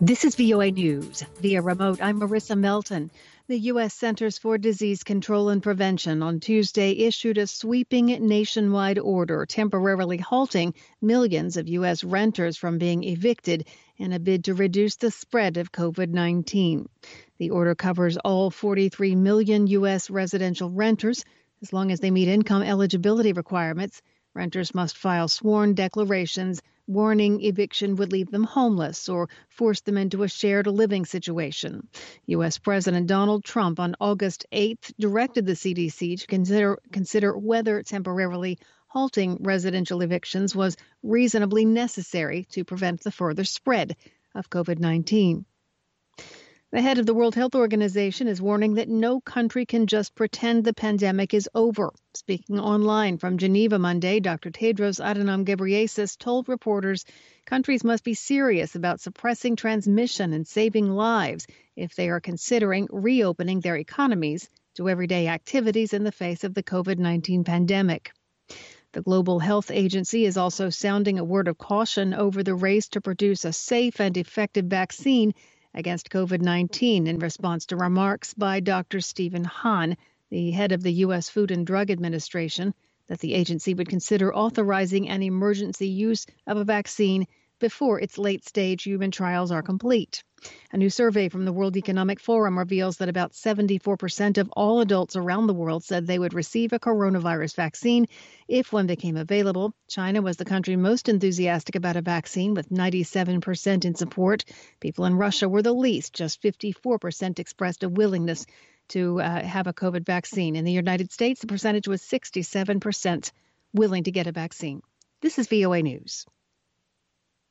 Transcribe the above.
This is VOA News. Via remote, I'm Marissa Melton. The U.S. Centers for Disease Control and Prevention on Tuesday issued a sweeping nationwide order temporarily halting millions of U.S. renters from being evicted in a bid to reduce the spread of COVID-19. The order covers all 43 million U.S. residential renters. As long as they meet income eligibility requirements, renters must file sworn declarations warning eviction would leave them homeless or force them into a shared living situation. U.S. President Donald Trump on August 8th directed the CDC to consider whether temporarily halting residential evictions was reasonably necessary to prevent the further spread of COVID-19. The head of the World Health Organization is warning that no country can just pretend the pandemic is over. Speaking online from Geneva Monday, Dr. Tedros Adhanom Ghebreyesus told reporters countries must be serious about suppressing transmission and saving lives if they are considering reopening their economies to everyday activities in the face of the COVID-19 pandemic. The Global Health Agency is also sounding a word of caution over the race to produce a safe and effective vaccine against COVID-19 in response to remarks by Dr. Stephen Hahn, the head of the U.S. Food and Drug Administration, that the agency would consider authorizing an emergency use of a vaccine before its late-stage human trials are complete. A new survey from the World Economic Forum reveals that about 74% of all adults around the world said they would receive a coronavirus vaccine if one became available. China was the country most enthusiastic about a vaccine, with 97% in support. People in Russia were the least. Just 54% expressed a willingness to have a COVID vaccine. In the United States, the percentage was 67% willing to get a vaccine. This is VOA News.